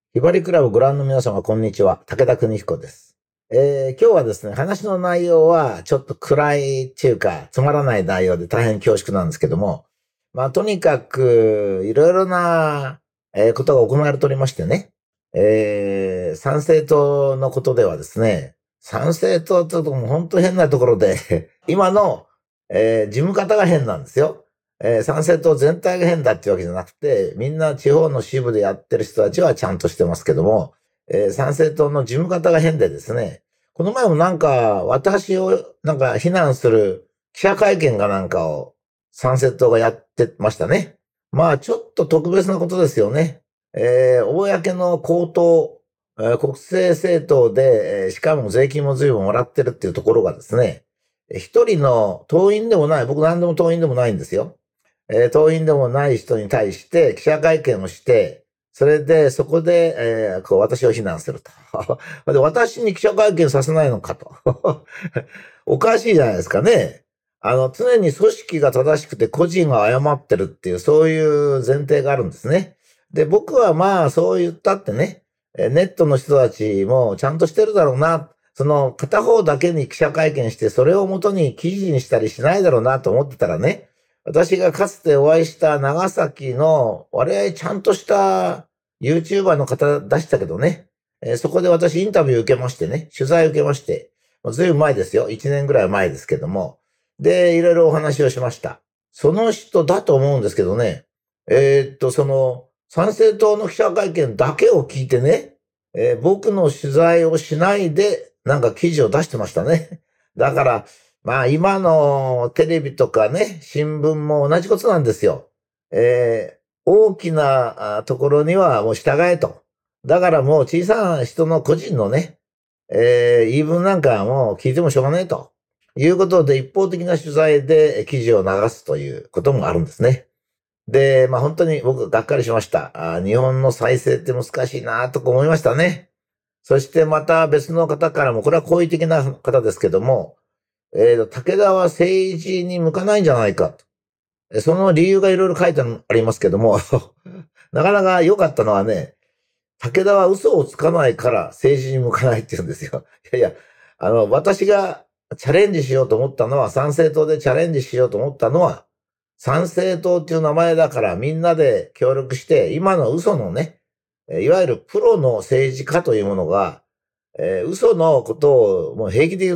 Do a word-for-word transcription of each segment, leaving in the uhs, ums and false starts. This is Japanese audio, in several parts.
ひばりクラブご覧の皆様、こんにちは。武田邦彦です。えー、今日はですね、話の内容はちょっと暗いっていうか、つまらない内容で大変恐縮なんですけども、まあ、とにかく、いろいろな、えーことが行われておりましてね、えー、参政党のことではですね、参政党って言うともう本当変なところで、今の、えー事務方が変なんですよ。えー、参政党全体が変だっていうわけじゃなくて、みんな地方の支部でやってる人たちはちゃんとしてますけども、えー参政党の事務方が変でですね、この前もなんか、私をなんか非難する記者会見かなんかを参政党がやってましたね。まあ、ちょっと特別なことですよね。えー公の公党、えー国政政党で、えーしかも税金も随分もらってるっていうところがですね、一人の党員でもない、僕何でも党員でもないんですよ。えー党員でもない人に対して記者会見をして、それで、そこで、えーこう私を非難すると。で、私に記者会見させないのかと。おかしいじゃないですかね。あの、常に組織が正しくて個人が誤ってるっていう、そういう前提があるんですね。で、僕はまあ、そう言ったってね、えーネットの人たちもちゃんとしてるだろうな。その、片方だけに記者会見して、それをもとに記事にしたりしないだろうなと思ってたらね、私がかつてお会いした長崎の、割合ちゃんとした YouTuber の方出したけどね、えーそこで私インタビュー受けましてね、取材受けまして、もうずいぶん前ですよ。いちねんぐらい前ですけども。で、いろいろお話をしました。その人だと思うんですけどね、えーっと、その、参政党の記者会見だけを聞いてね、えー僕の取材をしないで、なんか記事を出してましたね。だから、まあ今のテレビとかね、新聞も同じことなんですよ。えー大きなあところにはもう従えと。だからもう小さな人の個人のね、えー言い分なんかはもう聞いてもしょうがないと。いうことで一方的な取材で記事を流すということもあるんですね。で、まあ本当に僕がっかりしました。あー日本の再生って難しいなとか思いましたね。そしてまた別の方からも、これは好意的な方ですけども、えーと、武田は政治に向かないんじゃないかと。えその理由がいろいろ書いてありますけども、なかなか良かったのはね、武田は嘘をつかないから政治に向かないって言うんですよ。いやいや、あの、私がチャレンジしようと思ったのは、参政党でチャレンジしようと思ったのは、参政党っていう名前だからみんなで協力して、今の嘘のね、えいわゆるプロの政治家というものが、えー嘘のことをもう平気で言って、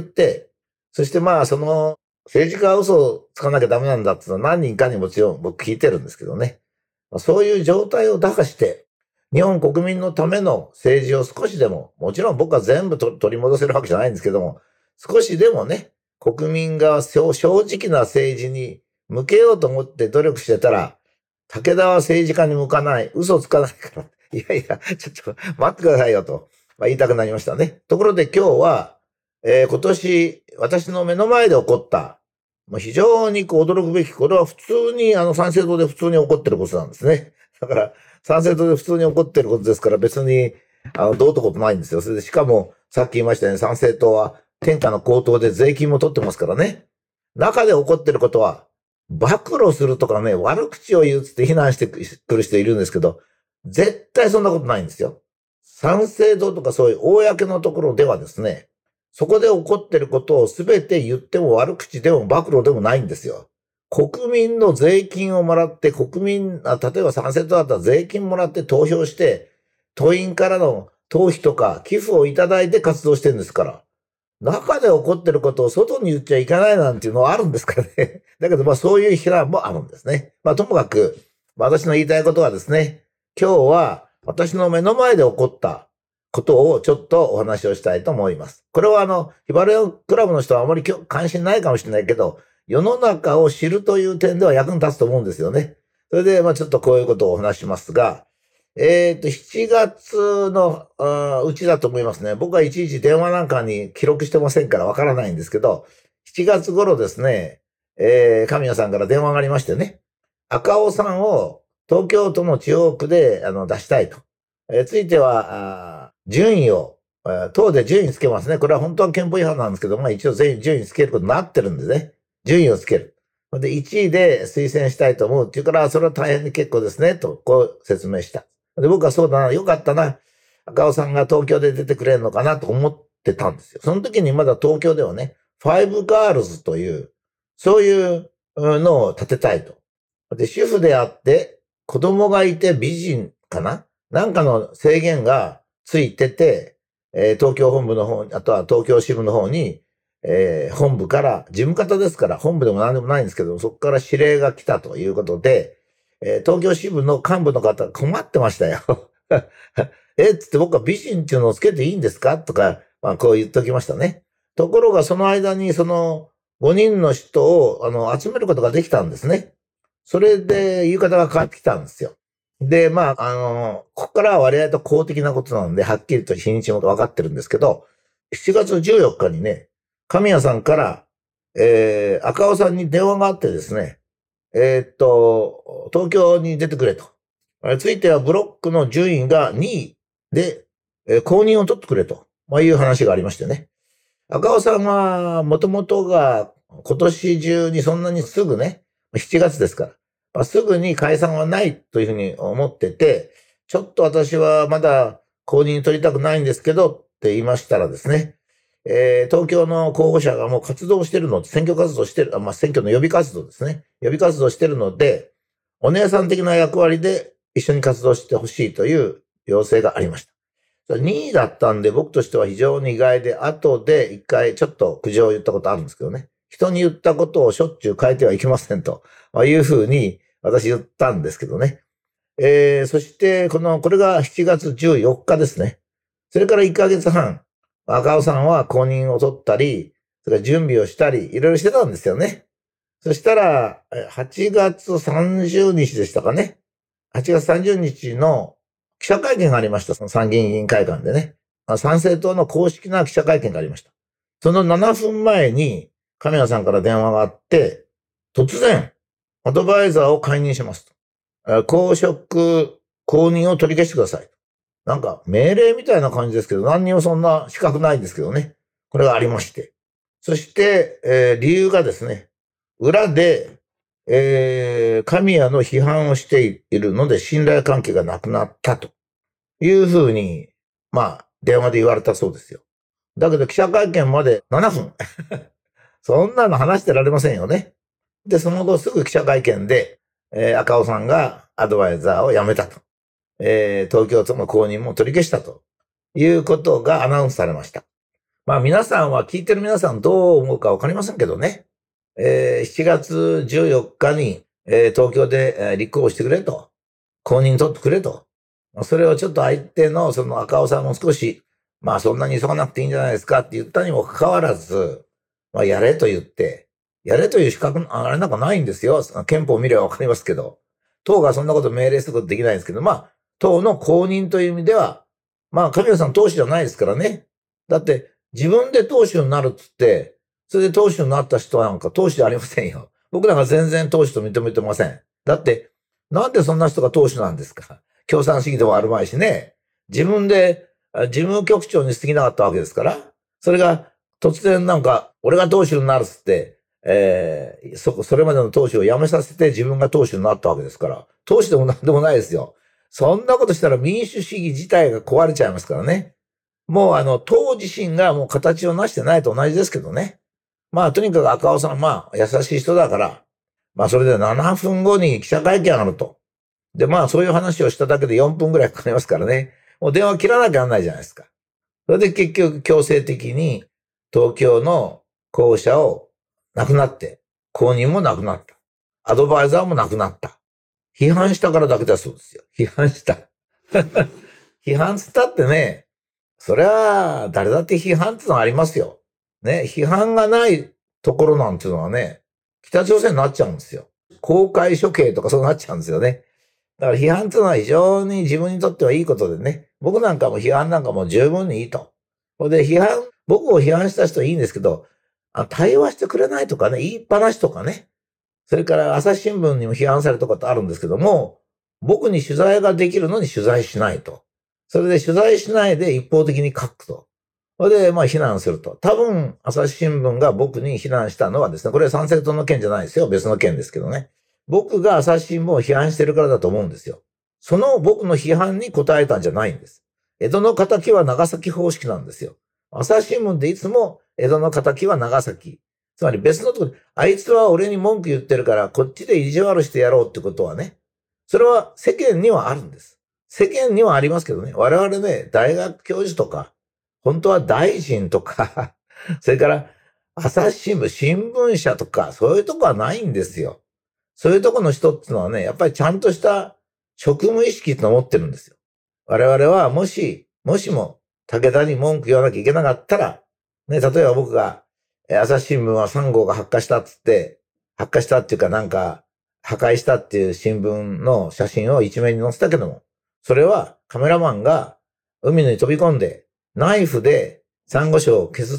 そしてまあ、その、政治家は嘘をつかなきゃダメなんだっていうのは何人かにもちろん僕聞いてるんですけどね。まあそういう状態を打破して、日本国民のための政治を少しでも、もちろん僕は全部と取り戻せるわけじゃないんですけども、少しでもね、国民が正正直な政治に向けようと思って努力してたら、武田は政治家に向かない、嘘をつかないから、いやいや、ちょっと待ってくださいよと、まあ、言いたくなりましたね。ところで今日は、えー今年、私の目の前で起こった、もう非常にこう驚くべき、これは普通に、あの、参政党で普通に起こってることなんですね。だから、参政党で普通に起こってることですから、別に、あの、どうってことないんですよ。それで、しかも、さっき言いましたように、参政党は天下の高騰で税金も取ってますからね。中で起こってることは、暴露するとかね、悪口を言うつって非難してくる人いるんですけど、絶対そんなことないんですよ。参政党とかそういう公のところではですね、そこで起こってることをすべて言っても悪口でも暴露でもないんですよ。国民の税金をもらって、国民、あ例えば参政党だったら税金もらって投票して、党員からの党費とか寄付をいただいて活動してるんですから。中で起こってることを外に言っちゃいけないなんていうのはあるんですかね。だけど、まあそういう批判もあるんですね。まあともかく、私の言いたいことはですね、今日は私の目の前で起こったことをちょっとお話をしたいと思います。これはあの、ヒバレオクラブの人はあまり関心ないかもしれないけど、世の中を知るという点では役に立つと思うんですよね。それで、まあちょっとこういうことをお話しますが、えっと、しちがつのあうちだと思いますね。僕はいちいち電話なんかに記録してませんからわからないんですけど、しちがつ頃ですね、えー、神谷さんから電話がありましてね、赤尾さんを東京都の地方区であの出したいと。えーついては、あー順位を、えー党で順位つけますね。これは本当は憲法違反なんですけど、まあ一応全員順位つけることになってるんでね。順位をつける。で、いちいで推薦したいと思うっていうから、それは大変に結構ですね、と、こう説明した。で、僕はそうだな、よかったな。 赤尾さんが東京で出てくれるのかなと思ってたんですよ。その時にまだ東京ではね、ファイブガールズという、そういうのを立てたいと。で、主婦であって、子供がいて美人かななんかの制限がついてて、えー、東京本部の方に、あとは東京支部の方に、えー、本部から、事務方ですから、本部でも何でもないんですけど、そこから指令が来たということで、えー、東京支部の幹部の方困ってましたよ。えっつって僕は美人っていうのをつけていいんですかとか、まあこう言っときましたね。ところがその間にそのごにんの人をあの集めることができたんですね。それで言い方が変わってきたんですよ。で、まあ、あの、ここからは割合と公的なことなので、はっきりと日にちも分かってるんですけど、しちがつじゅうよっかにね、神谷さんから、えー、赤尾さんに電話があってですね、えー、っと、東京に出てくれと。ついてはブロックの順位がにいで、えー、公認を取ってくれと、まあ、いう話がありましてね。赤尾さんは、もともとが今年中にそんなにすぐね、しちがつですから、まあ、すぐに解散はないというふうに思ってて、ちょっと私はまだ公認取りたくないんですけどって言いましたらですね、えー、東京の候補者がもう活動してるの、選挙活動してる、まあ、選挙の予備活動ですね。予備活動してるので、お姉さん的な役割で一緒に活動してほしいという要請がありました。にいだったんで僕としては非常に意外で、後で一回ちょっと苦情を言ったことあるんですけどね。人に言ったことをしょっちゅう変えてはいけませんというふうに私言ったんですけどね。えー、そしてこの、これがしちがつじゅうよっかですね。それからいっかげつはん、赤尾さんは公認を取ったり、それから準備をしたり、いろいろしてたんですよね。そしたら、はちがつさんじゅうにちでしたかね。はちがつさんじゅうにちの記者会見がありました。その参議院議員会館でね。参政党の公式な記者会見がありました。そのななふんまえに、神谷さんから電話があって、突然、アドバイザーを解任しますと。公職、公認を取り消してください。なんか命令みたいな感じですけど、何にもそんな資格ないんですけどね。これがありまして。そして、えー、理由がですね、裏で、えー、神谷の批判をしているので信頼関係がなくなったというふうに、まあ、電話で言われたそうですよ。だけど記者会見までななふん。そんなの話してられませんよね。で、その後すぐ記者会見で、えー、赤尾さんがアドバイザーを辞めたと。えー、東京都の公認も取り消したということがアナウンスされました。まあ皆さんは、聞いてる皆さんどう思うかわかりませんけどね。えー、しちがつじゅうよっかに、えー、東京で、えー、立候補してくれと。公認取ってくれと。それをちょっと相手のその赤尾さんも少し、まあそんなに急がなくていいんじゃないですかって言ったにもかかわらず、まあやれと言って、やれという資格、あれなんかないんですよ。憲法を見ればわかりますけど。党がそんなこと命令することできないんですけど、まあ、党の公認という意味では、まあ、神谷さん党首じゃないですからね。だって、自分で党首になるっつって、それで党首になった人なんか党首じゃありませんよ。僕なんか全然党首と認めてません。だって、なんでそんな人が党首なんですか。共産主義でもあるまいしね。自分で事務局長に過ぎなかったわけですから、それが突然なんか、俺が党首になるっつって、えー、そ、それまでの党首を辞めさせて自分が党首になったわけですから、党首でもなんでもないですよ。そんなことしたら民主主義自体が壊れちゃいますからね。もうあの、党自身がもう形を成してないと同じですけどね。まあ、とにかく赤尾さん、まあ、優しい人だから、まあ、それでななふんごに記者会見があると。で、まあ、そういう話をしただけでよんぷんぐらいかかりますからね。もう電話切らなきゃなんないじゃないですか。それで結局強制的に東京の候補者をなくなって、公認もなくなった。アドバイザーもなくなった。批判したからだけだそうですよ。批判した。批判つったってね、それは誰だって批判ってのはありますよ。ね、批判がないところなんていうのはね、北朝鮮になっちゃうんですよ。公開処刑とかそうなっちゃうんですよね。だから批判っていうのは非常に自分にとってはいいことでね、僕なんかも批判なんかも十分にいいと。それで批判、僕を批判した人はいいんですけど、あ対話してくれないとかね、言いっぱなしとかね、それから朝日新聞にも批判されたことあるんですけども、僕に取材ができるのに取材しないと。それで取材しないで一方的に書くと。それで、まあ、非難すると。多分、朝日新聞が僕に非難したのはですね、これは参政党の件じゃないですよ。別の件ですけどね。僕が朝日新聞を批判してるからだと思うんですよ。その僕の批判に答えたんじゃないんです。 江戸の仇は長崎方式なんですよ。朝日新聞でいつも江戸の仇は長崎。つまり別のところで、あいつは俺に文句言ってるから、こっちで意地悪してやろうってことはね、それは世間にはあるんです。世間にはありますけどね、我々ね、大学教授とか、本当は大臣とか、それから朝日新聞、新聞社とか、そういうとこはないんですよ。そういうとこの人っていうのはね、やっぱりちゃんとした職務意識ってのを持ってるんですよ。我々はもし、もしも武田に文句言わなきゃいけなかったら、ね、例えば僕が、朝日新聞はさん号が発火したっつって、発火したっていうかなんか、破壊したっていう新聞の写真を一面に載せたけども、それはカメラマンが海に飛び込んで、ナイフで珊瑚礁を削って、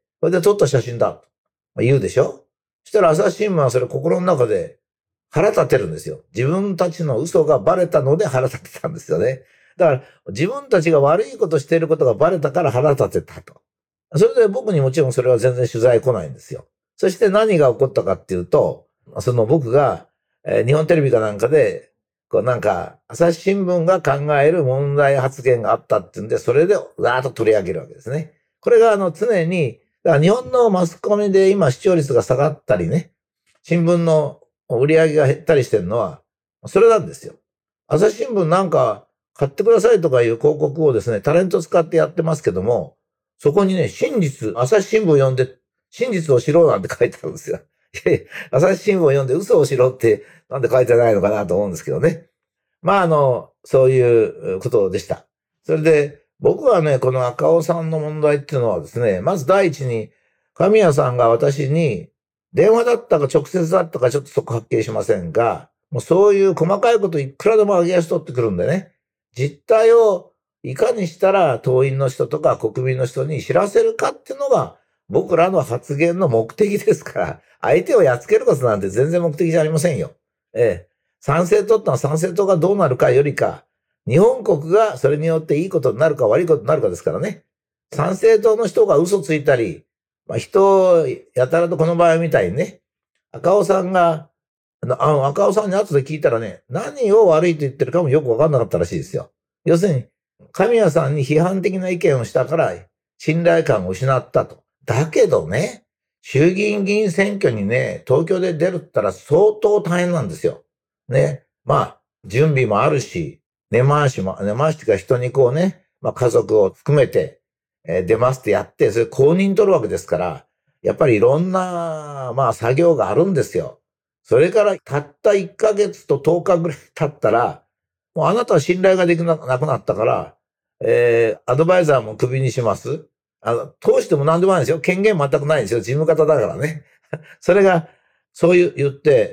それで撮った写真だと言うでしょ。そしたら朝日新聞はそれ心の中で腹立てるんですよ。自分たちの嘘がバレたので腹立てたんですよね。だから自分たちが悪いことしていることがバレたから腹立てたと。それで僕にもちろんそれは全然取材来ないんですよ。そして何が起こったかっていうと、その僕が、えー、日本テレビかなんかで、こうなんか、朝日新聞が考える問題発言があったっていうんで、それでわーっと取り上げるわけですね。これがあの常に、だから日本のマスコミで今視聴率が下がったりね、新聞の売り上げが減ったりしてるのは、それなんですよ。朝日新聞なんか買ってくださいとかいう広告をですね、タレント使ってやってますけども、そこにね、真実、朝日新聞読んで、真実を知ろうなんて書いてあるんですよ。いやいや、朝日新聞を読んで嘘を知ろうってなんで書いてないのかなと思うんですけどね。まあ、あの、そういうことでした。それで、僕はね、この赤尾さんの問題っていうのはですね、まず第一に、神谷さんが私に、電話だったか直接だったかちょっとそこはっきりしませんが、もうそういう細かいこといくらでも上げ足取ってくるんでね、実態をいかにしたら党員の人とか国民の人に知らせるかっていうのが僕らの発言の目的ですから、相手をやっつけることなんて全然目的じゃありませんよ。ええ。参政党ってのは参政党がどうなるかよりか、日本国がそれによっていいことになるか悪いことになるかですからね。参政党の人が嘘ついたり、まあ、人をやたらとこの場合みたいにね、赤尾さんが、あの、赤尾さんに後で聞いたらね、何を悪いと言ってるかもよくわかんなかったらしいですよ。要するに、神谷さんに批判的な意見をしたから、信頼感を失ったと。だけどね、衆議院議員選挙にね、東京で出るったら相当大変なんですよ。ね。まあ、準備もあるし、根回しも、根回しっていうか人にこうね、まあ家族を含めて、えー、出ますってやって、それ公認取るわけですから、やっぱりいろんな、まあ作業があるんですよ。それからたったいっかげつととおかぐらい経ったら、もうあなたは信頼ができなくなったから、えー、アドバイザーもクビにします。あの、通しても何でもないんですよ。権限全くないんですよ。事務方だからね。それが、そういう言って、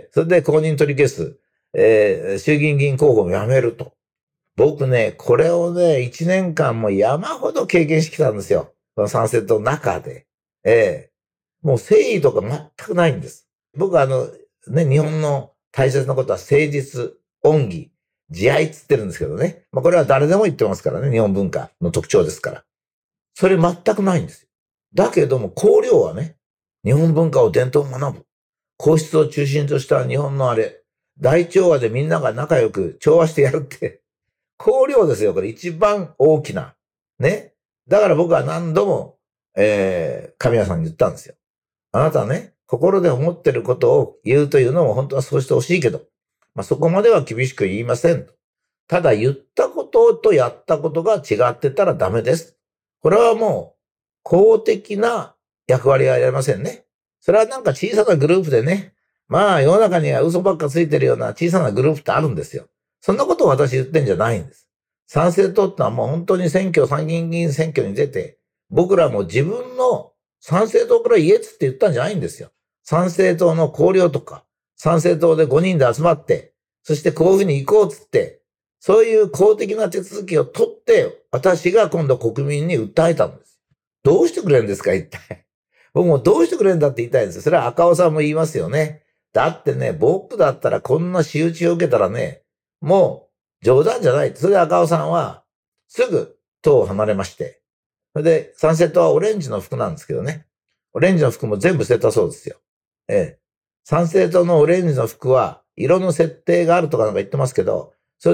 それで公認取り消す。えー、衆議院議員候補を辞めると。僕ね、これをね、一年間も山ほど経験してきたんですよ。この参政党の中で。ええー、もう誠意とか全くないんです。僕はあの、ね、日本の大切なことは誠実、恩義、慈愛っつってるんですけどね。まあこれは誰でも言ってますからね。日本文化の特徴ですから。それ全くないんですよ。だけども、綱領はね、日本文化を伝統を学ぶ。皇室を中心とした日本のあれ、大調和でみんなが仲良く調和してやるって、綱領ですよ。これ一番大きな。ね。だから僕は何度も、えー、神谷さんに言ったんですよ。あなたはね、心で思ってることを言うというのも本当はそうしてほしいけど、まあ、そこまでは厳しく言いませんと。ただ言ったこととやったことが違ってたらダメです。これはもう公的な役割はやりませんね。それはなんか小さなグループでね、まあ世の中には嘘ばっかついてるような小さなグループってあるんですよ。そんなことを私言ってんじゃないんです。参政党ってのはもう本当に選挙、参議院議員選挙に出て、僕らも自分の参政党から言えっつって言ったんじゃないんですよ。参政党の綱領とか、参政党でごにんで集まって、そしてこういうふうに行こうっつって、そういう公的な手続きを取って、私が今度国民に訴えたんです。どうしてくれるんですか、一体。僕もどうしてくれるんだって言いたいんですよ。それは赤尾さんも言いますよね。だってね、僕だったらこんな仕打ちを受けたらね、もう冗談じゃない。それで赤尾さんは、すぐ党を離れまして。それで、参政党はオレンジの服なんですけどね。オレンジの服も全部捨てたそうですよ。ええ。参政党のオレンジの服は、色の設定があるとかなんか言ってますけど、それで、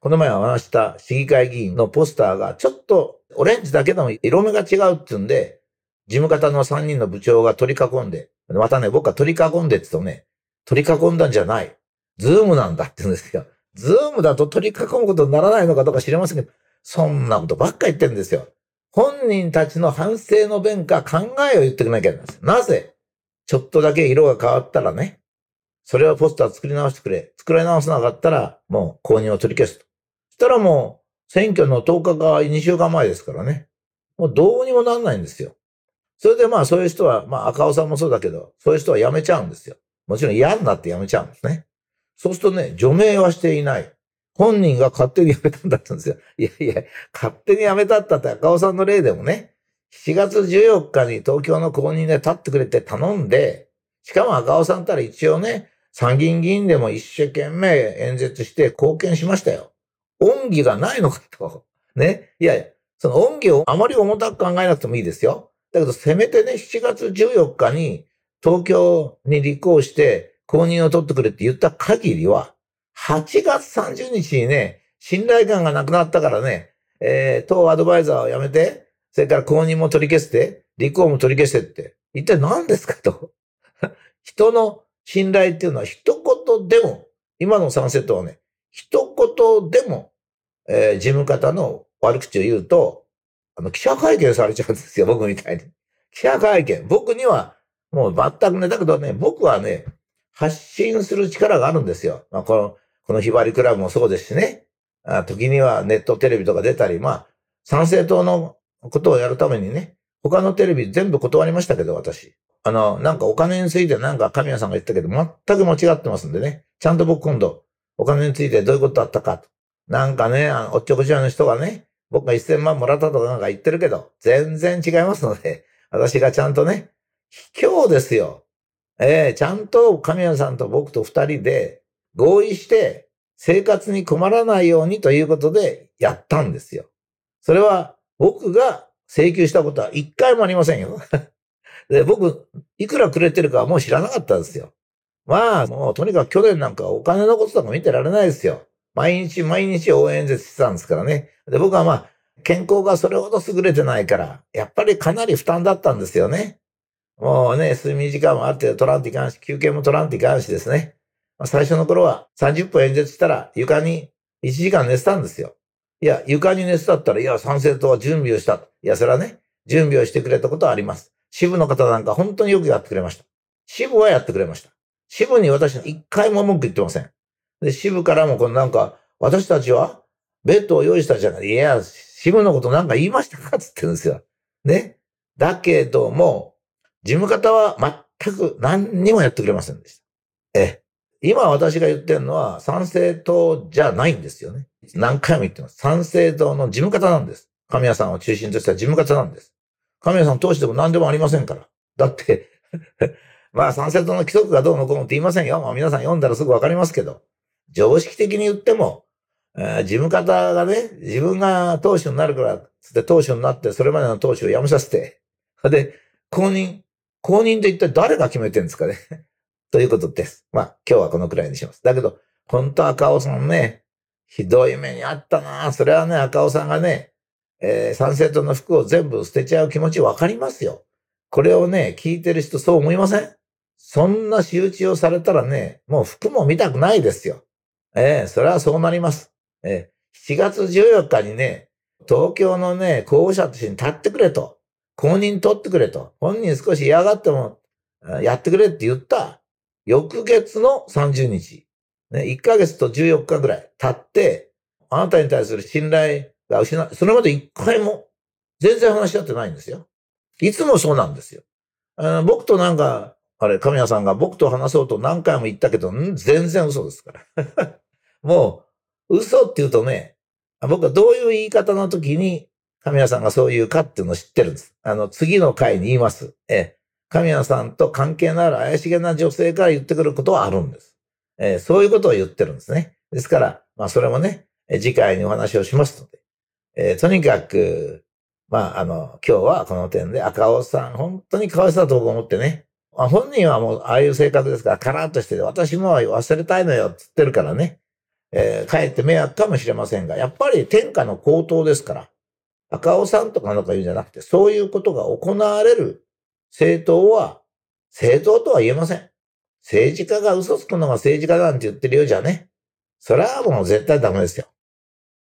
この前お話した市議会議員のポスターがちょっとオレンジだけでも色目が違うっていうんで、事務方のさんにんの部長が取り囲んで、またね、僕は取り囲んでって言うとね、取り囲んだんじゃない。ズームなんだって言うんですよ。ズームだと取り囲むことにならないのかどうか知りませんけど、そんなことばっか言ってるんですよ。本人たちの反省の弁か考えを言ってくれなきゃいけないんです。なぜちょっとだけ色が変わったらね、それをポスター作り直してくれ。作り直さなかったら、もう購入を取り消すと。そしたらもう、選挙のとおかかにしゅうかんまえですからね。もうどうにもなんないんですよ。それでまあそういう人は、まあ赤尾さんもそうだけど、そういう人は辞めちゃうんですよ。もちろん嫌になって辞めちゃうんですね。そうするとね、除名はしていない。本人が勝手に辞めたんだったんですよ。いやいや、勝手に辞めたったって赤尾さんの例でもね、しがつじゅうよっかに東京の公認で立ってくれて頼んで、しかも赤尾さんったら一応ね、参議院議員でも一生懸命演説して貢献しましたよ。恩義がないのかと。ね。いやいや、その恩義をあまり重たく考えなくてもいいですよ。だけど、せめてね、しちがつじゅうよっかに東京に立候補して公認を取ってくれって言った限りは、はちがつさんじゅうにちにね、信頼感がなくなったからね、えー、党アドバイザーを辞めて、それから公認も取り消して、立候補も取り消してって、一体何ですかと。人の信頼っていうのは一言でも、今の参政党はね、一言でも、えー、事務方の悪口を言うと、あの、記者会見されちゃうんですよ、僕みたいに。記者会見。僕には、もう全くね、だけどね、僕はね、発信する力があるんですよ。まあ、この、このひばりクラブもそうですしね。あ時にはネットテレビとか出たり、まあ、参政党のことをやるためにね、他のテレビ全部断りましたけど、私。あの、なんかお金についてなんか神谷さんが言ったけど、全く間違ってますんでね。ちゃんと僕今度、お金についてどういうことだったかと。なんかね、あの、おっちょこちょいの人がね、僕がせんまんもらったとかなんか言ってるけど、全然違いますので、私がちゃんとね、卑怯ですよ。ええー、ちゃんと神谷さんと僕と二人で合意して、生活に困らないようにということでやったんですよ。それは僕が請求したことは一回もありませんよ。で、僕、いくらくれてるかはもう知らなかったんですよ。まあ、もうとにかく去年なんかお金のこととか見てられないですよ。毎日毎日応援演説してたんですからね。で、僕はまあ、健康がそれほど優れてないから、やっぱりかなり負担だったんですよね。もうね、睡眠時間もある程度取らんといかんし、休憩も取らんといかんしですね。まあ、最初の頃はさんじゅっぷん演説したら床にいちじかん寝てたんですよ。いや、床に寝てたったら、いや、参政党は準備をした。いや、それはね、準備をしてくれたことはあります。支部の方なんか本当によくやってくれました。支部はやってくれました。支部に私一回も文句言ってません。で、支部からもこのなんか、私たちはベッドを用意したじゃない。いや、支部のことなんか言いましたかつって言うんですよ。ね。だけども、事務方は全く何にもやってくれませんでした。え、今私が言ってるのは参政党じゃないんですよね。何回も言ってます。参政党の事務方なんです。神谷さんを中心とした事務方なんです。神谷さん通しても何でもありませんから。だってまあ参政党の規則がどうのこうのって言いませんよ。まあ皆さん読んだらすぐわかりますけど、常識的に言っても、えー、事務方がね、自分が党首になるから、つって党首になってそれまでの党首を辞めさせて、で、公認、公認で一体誰が決めてるんですかねということです。まあ今日はこのくらいにします。だけど、本当赤尾さんね、ひどい目にあったな。それはね、赤尾さんがね、えー、参政党の服を全部捨てちゃう気持ちわかりますよ。これをね、聞いてる人そう思いません？そんな仕打ちをされたらね、もう服も見たくないですよ。ええー、それはそうなります。えー、しがつじゅうよっかにね、東京のね、候補者としてに立ってくれと。公認取ってくれと。本人少し嫌がっても、やってくれって言った。翌月のさんじゅうにち。ね、いっかげつとじゅうよっかぐらい経って、あなたに対する信頼が失う。それまで一回も、全然話し合ってないんですよ。いつもそうなんですよ。あの僕となんか、あれ、神谷さんが僕と話そうと何回も言ったけど、ん全然嘘ですから。もう、嘘って言うとね、僕はどういう言い方の時に、神谷さんがそう言うかっていうのを知ってるんです。あの、次の回に言います。え、神谷さんと関係のある怪しげな女性から言ってくることはあるんです。え、そういうことを言ってるんですね。ですから、まあ、それもね、次回にお話をしますので、えー、とにかく、まあ、あの、今日はこの点で赤尾さん、本当にかわいそうだと僕思ってね。まあ、本人はもう、ああいう性格ですから、カラッとしてて、私も忘れたいのよって言ってるからね。 えー、かえって迷惑かもしれませんが、やっぱり天下の高騰ですから、赤尾さんとかなんとか言うんじゃなくて、そういうことが行われる政党は、政党とは言えません。政治家が嘘つくのが政治家なんて言ってるようじゃね。それはもう絶対ダメですよ。